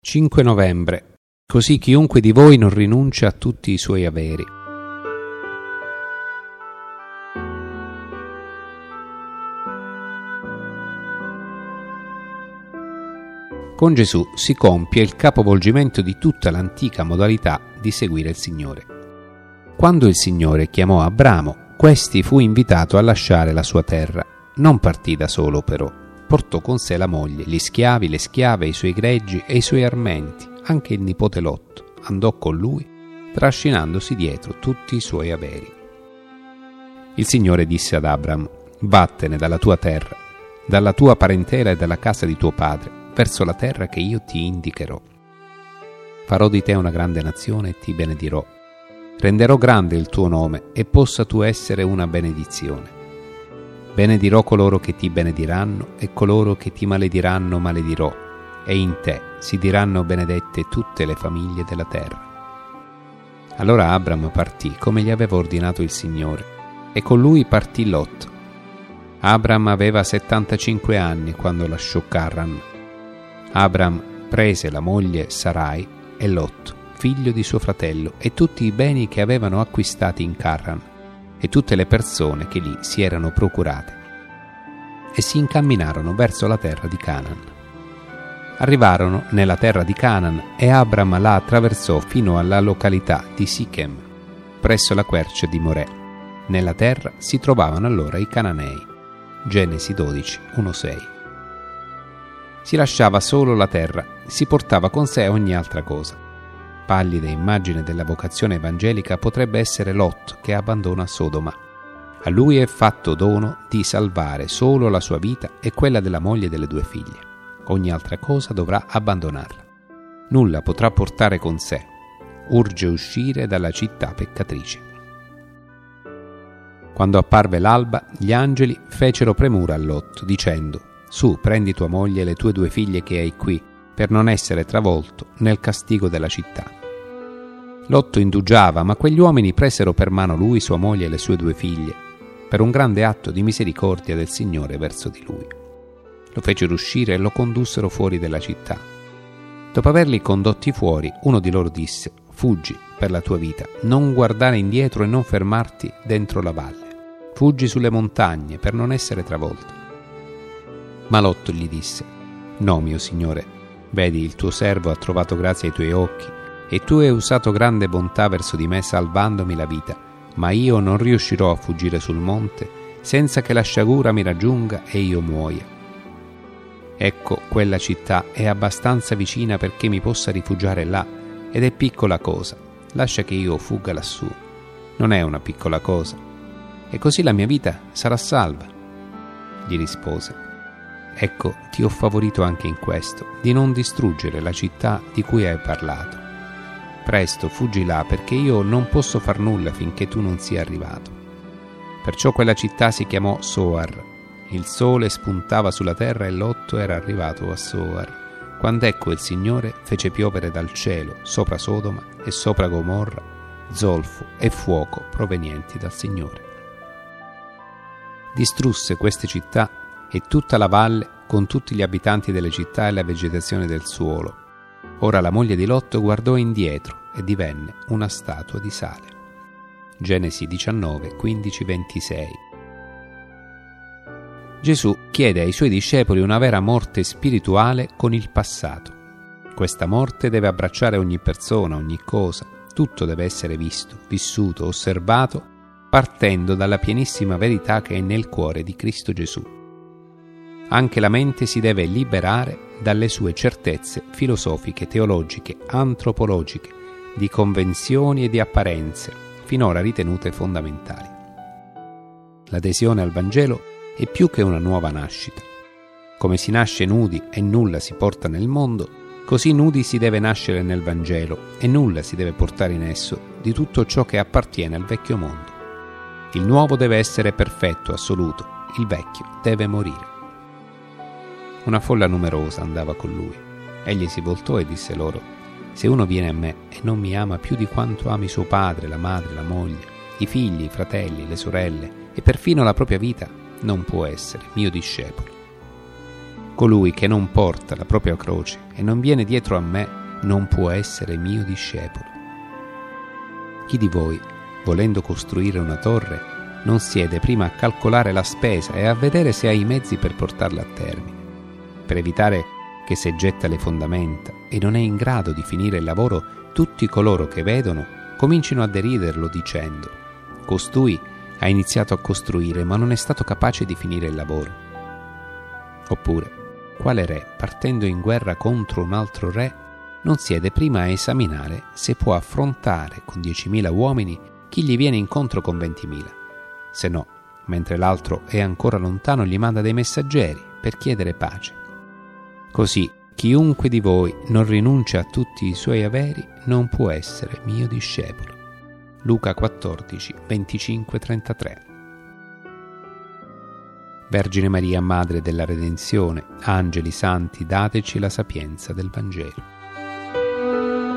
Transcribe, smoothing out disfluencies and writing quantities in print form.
5 novembre. Così chiunque di voi non rinuncia a tutti i suoi averi. Con Gesù si compie il capovolgimento di tutta l'antica modalità di seguire il Signore. Quando il Signore chiamò Abramo, questi fu invitato a lasciare la sua terra. Non partì da solo però. Portò con sé la moglie, gli schiavi, le schiave, i suoi greggi e i suoi armenti. Anche il nipote Lot andò con lui, trascinandosi dietro tutti i suoi averi. Il Signore disse ad Abram: «Vattene dalla tua terra, dalla tua parentela e dalla casa di tuo padre, verso la terra che io ti indicherò. Farò di te una grande nazione e ti benedirò. Renderò grande il tuo nome e possa tu essere una benedizione. Benedirò coloro che ti benediranno e coloro che ti malediranno maledirò, e in te si diranno benedette tutte le famiglie della terra». Allora Abram partì come gli aveva ordinato il Signore, e con lui partì Lot. Abram aveva 75 anni quando lasciò Carran. Abram prese la moglie Sarai e Lot, figlio di suo fratello, e tutti i beni che avevano acquistati in Carran, e tutte le persone che lì si erano procurate, e si incamminarono verso la terra di Canaan. Arrivarono nella terra di Canaan e Abram la attraversò fino alla località di Sichem, presso la quercia di Morè. Nella terra si trovavano allora i Cananei. Genesi 12, 1-6. Si lasciava solo la terra, si portava con sé ogni altra cosa. Pallida immagine della vocazione evangelica potrebbe essere Lot che abbandona Sodoma. A lui è fatto dono di salvare solo la sua vita e quella della moglie e delle 2 figlie. Ogni altra cosa dovrà abbandonarla. Nulla potrà portare con sé. Urge uscire dalla città peccatrice. Quando apparve l'alba, gli angeli fecero premura a Lot, dicendo: «Su, prendi tua moglie e le tue 2 figlie che hai qui, per non essere travolto nel castigo della città». Lot indugiava, ma quegli uomini presero per mano lui, sua moglie e le sue 2 figlie, per un grande atto di misericordia del Signore verso di lui. Lo fecero uscire e lo condussero fuori della città. Dopo averli condotti fuori, uno di loro disse: «Fuggi per la tua vita, non guardare indietro e non fermarti dentro la valle. Fuggi sulle montagne per non essere travolto». Ma Lot gli disse: «No, mio Signore, vedi, il tuo servo ha trovato grazia ai tuoi occhi, e tu hai usato grande bontà verso di me salvandomi la vita, ma io non riuscirò a fuggire sul monte senza che la sciagura mi raggiunga e io muoia. Ecco, quella città è abbastanza vicina perché mi possa rifugiare là, ed è piccola cosa, lascia che io fugga lassù. Non è una piccola cosa, e così la mia vita sarà salva». Gli rispose: «Ecco, ti ho favorito anche in questo, di non distruggere la città di cui hai parlato. Presto, fuggi là, perché io non posso far nulla finché tu non sia arrivato». Perciò quella città si chiamò Soar. Il sole spuntava sulla terra e Lot era arrivato a Soar, quando ecco il Signore fece piovere dal cielo sopra Sodoma e sopra Gomorra zolfo e fuoco provenienti dal Signore. Distrusse queste città e tutta la valle con tutti gli abitanti delle città e la vegetazione del suolo. Ora la moglie di Lot guardò indietro e divenne una statua di sale. Genesi 19, 15, 26. Gesù chiede ai suoi discepoli una vera morte spirituale con il passato. Questa morte deve abbracciare ogni persona, ogni cosa. Tutto deve essere visto, vissuto, osservato, partendo dalla pienissima verità che è nel cuore di Cristo Gesù. Anche la mente si deve liberare dalle sue certezze filosofiche, teologiche, antropologiche, di convenzioni e di apparenze, finora ritenute fondamentali. L'adesione al Vangelo è più che una nuova nascita. Come si nasce nudi e nulla si porta nel mondo, così nudi si deve nascere nel Vangelo e nulla si deve portare in esso di tutto ciò che appartiene al vecchio mondo. Il nuovo deve essere perfetto, assoluto, il vecchio deve morire. Una folla numerosa andava con lui. Egli si voltò e disse loro: «Se uno viene a me e non mi ama più di quanto ami suo padre, la madre, la moglie, i figli, i fratelli, le sorelle e perfino la propria vita, non può essere mio discepolo. Colui che non porta la propria croce e non viene dietro a me non può essere mio discepolo. Chi di voi, volendo costruire una torre, non siede prima a calcolare la spesa e a vedere se ha i mezzi per portarla a termine, per evitare che se getta le fondamenta e non è in grado di finire il lavoro, tutti coloro che vedono comincino a deriderlo dicendo: costui ha iniziato a costruire ma non è stato capace di finire il lavoro. Oppure, quale re, partendo in guerra contro un altro re, non siede prima a esaminare se può affrontare con 10.000 uomini chi gli viene incontro con 20.000? Se no, mentre l'altro è ancora lontano, gli manda dei messaggeri per chiedere pace. Così, chiunque di voi non rinuncia a tutti i suoi averi non può essere mio discepolo. Luca 14, 25-33. Vergine Maria, Madre della Redenzione, angeli santi, dateci la sapienza del Vangelo.